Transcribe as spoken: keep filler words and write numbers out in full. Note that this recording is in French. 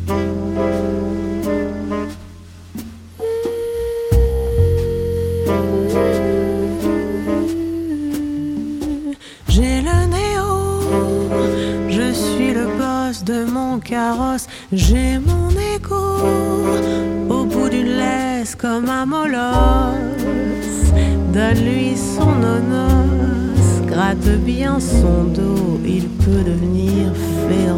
J'ai le nez haut, je suis le boss de mon carrosse. J'ai mon égo au bout d'une laisse comme un molosse. Donne-lui son onos, gratte bien son dos, il peut devenir féroce.